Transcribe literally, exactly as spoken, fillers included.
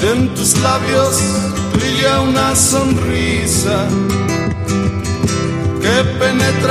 En tus labios brilla una sonrisa que penetra